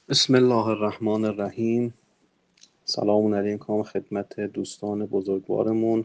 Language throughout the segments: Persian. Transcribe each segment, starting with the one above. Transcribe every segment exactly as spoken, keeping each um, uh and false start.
بسم الله الرحمن الرحیم. سلام علیکم خدمت دوستان بزرگوارمون.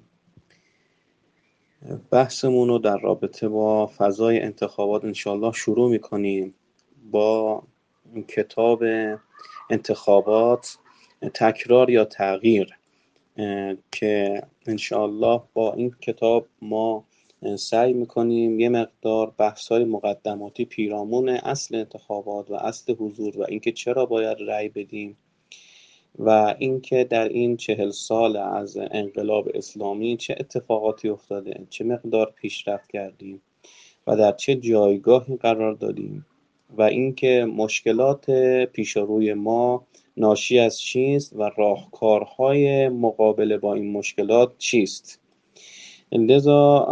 بحثمون رو در رابطه با فضای انتخابات انشالله شروع میکنیم با کتاب انتخابات، تکرار یا تغییر، که انشالله با این کتاب ما سعی میکنیم یه مقدار بحث‌های مقدماتی پیرامون اصل انتخابات و اصل حضور و اینکه چرا باید رأی بدیم و اینکه در این چهل سال از انقلاب اسلامی چه اتفاقاتی افتاده، چه مقدار پیشرفت کردیم و در چه جایگاهی قرار دادیم و اینکه مشکلات پیش روی ما ناشی از چیست و راهکارهای مقابله با این مشکلات چیست. لذا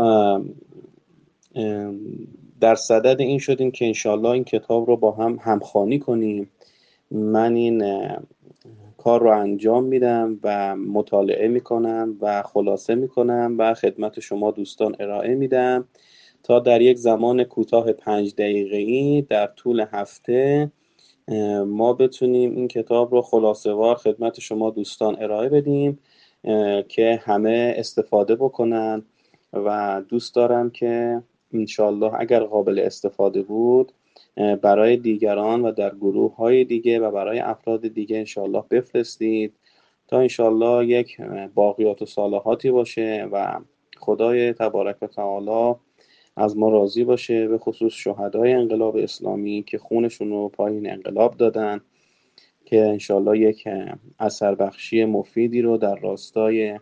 در صدد این شدیم که انشالله این کتاب رو با هم همخوانی کنیم. من این کار رو انجام میدم و مطالعه میکنم و خلاصه میکنم و خدمت شما دوستان ارائه میدم تا در یک زمان کوتاه پنج دقیقه‌ای در طول هفته ما بتونیم این کتاب رو خلاصه وار خدمت شما دوستان ارائه بدیم که همه استفاده بکنن و دوست دارم که انشالله اگر قابل استفاده بود برای دیگران و در گروه های دیگه و برای افراد دیگه انشالله بفرستید تا انشالله یک باقیات و صالحاتی باشه و خدای تبارک و تعالی از ما راضی باشه، به خصوص شهدای انقلاب اسلامی که خونشون رو پایین انقلاب دادن، که انشالله یک اثر بخشی مفیدی رو در راستای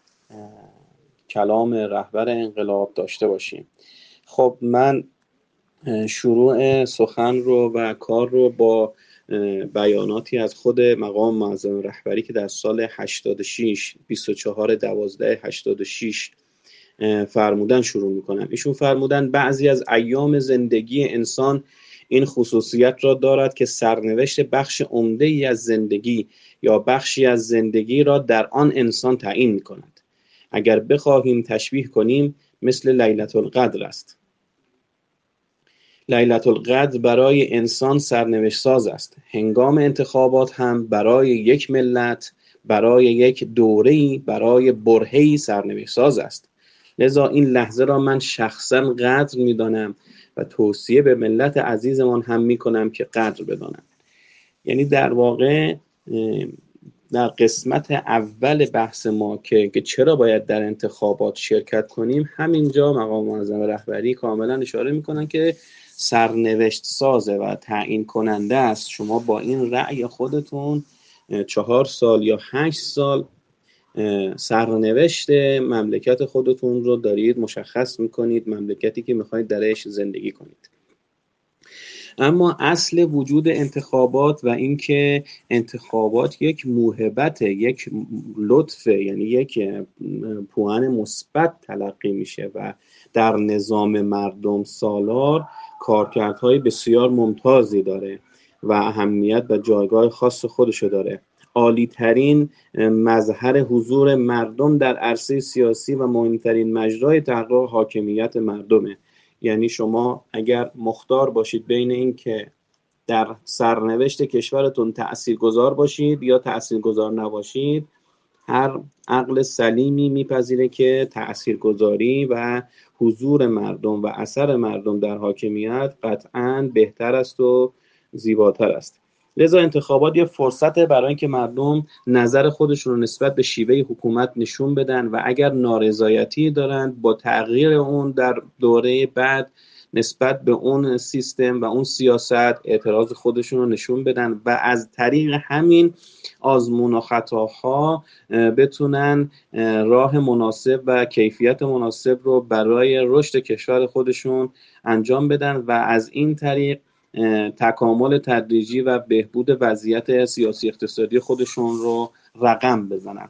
کلام رهبر انقلاب داشته باشیم. خب من شروع سخن رو و کار رو با بیاناتی از خود مقام معظم رهبری که در سال هشتاد و شش بیست و چهار دوازده هشتاد و شش فرمودن شروع میکنم. ایشون فرمودن بعضی از ایام زندگی انسان این خصوصیت را دارد که سرنوشت بخش عمده‌ای از زندگی یا بخشی از زندگی را در آن انسان تعیین میکند. اگر بخواهیم تشبیه کنیم مثل لیلة القدر است. لیلة القدر برای انسان سرنوشت ساز است. هنگام انتخابات هم برای یک ملت، برای یک دوره‌ای، برای برهه‌ای سرنوشت ساز است. لذا این لحظه را من شخصا قدر می‌دانم و توصیه به ملت عزیزمان هم می‌کنم که قدر بدانند. یعنی در واقع در قسمت اول بحث ما که چرا باید در انتخابات شرکت کنیم، همینجا مقام معظم رهبری کاملا اشاره میکنن که سرنوشت سازه و تعیین کننده است. شما با این رأی خودتون چهار سال یا هشت سال سرنوشت مملکت خودتون رو دارید مشخص میکنید، مملکتی که میخواید درش زندگی کنید. اما اصل وجود انتخابات و اینکه انتخابات یک موهبت، یک لطف، یعنی یک پوان مثبت تلقی میشه و در نظام مردم سالار کارکردهای بسیار ممتازی داره و اهمیت و جایگاه خاص خودشو داره. عالی ترین مظهر حضور مردم در عرصه سیاسی و مهمترین مجرای تحقق حاکمیت مردمه. یعنی شما اگر مختار باشید بین این که در سرنوشت کشورتون تأثیرگذار باشید یا تأثیرگذار نباشید، هر عقل سلیمی میپذیره که تأثیرگذاری و حضور مردم و اثر مردم در حاکمیت قطعاً بهتر است و زیباتر است. لذا انتخابات یه فرصته برای اینکه مردم نظر خودشون رو نسبت به شیوه حکومت نشون بدن و اگر نارضایتی دارن با تغییر اون در دوره بعد نسبت به اون سیستم و اون سیاست اعتراض خودشون رو نشون بدن و از طریق همین آزمون و خطاها بتونن راه مناسب و کیفیت مناسب رو برای رشد کشور خودشون انجام بدن و از این طریق تکامل تدریجی و بهبود وضعیت سیاسی اقتصادی خودشون رو رقم بزنن.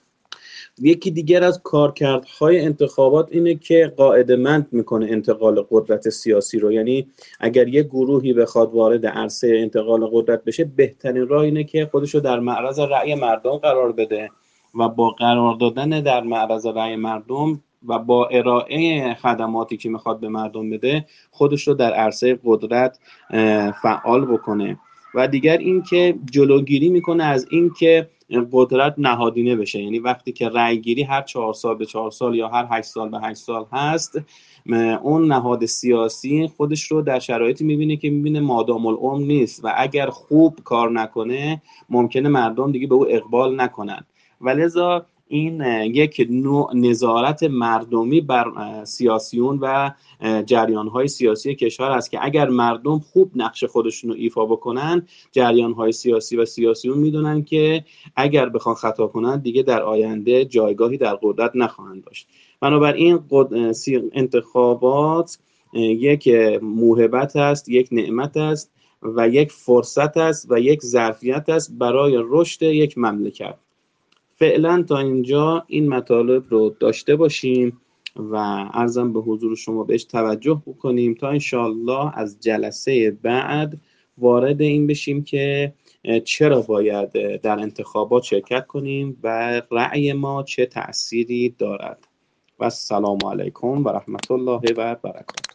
یکی دیگر از کارکردهای انتخابات اینه که قاعده‌مند میکنه انتقال قدرت سیاسی رو. یعنی اگر یک گروهی بخواد وارد عرصه انتقال قدرت بشه، بهترین راه اینه که خودشو در معرض رأی مردم قرار بده و با قرار دادن در معرض رأی مردم و با ارائه خدماتی که میخواد به مردم بده خودش رو در عرصه قدرت فعال بکنه و دیگر این که جلوگیری میکنه از این که قدرت نهادینه بشه. یعنی وقتی که رأی گیری هر چهار سال به چهار سال یا هر هشت سال به هشت سال هست، اون نهاد سیاسی خودش رو در شرایطی میبینه که میبینه مادام العمر نیست و اگر خوب کار نکنه ممکنه مردم دیگه به او اقبال نکنن و لذا این یک نوع نظارت مردمی بر سیاسیون و جریان‌های سیاسی کشور است که اگر مردم خوب نقش خودشون رو ایفا بکنن، جریان‌های سیاسی و سیاسیون میدونن که اگر بخوان خطا کنن دیگه در آینده جایگاهی در قدرت نخواهند داشت. بنابراین انتخابات یک موهبت است، یک نعمت است و یک فرصت است و یک ظرفیت است برای رشد یک مملکت. فعلا تا اینجا این مطالب رو داشته باشیم و عرضم به حضور شما بهش توجه بکنیم تا انشالله از جلسه بعد وارد این بشیم که چرا باید در انتخابات شرکت کنیم و رأی ما چه تأثیری دارد. و السلام علیکم و رحمت الله و برکاته.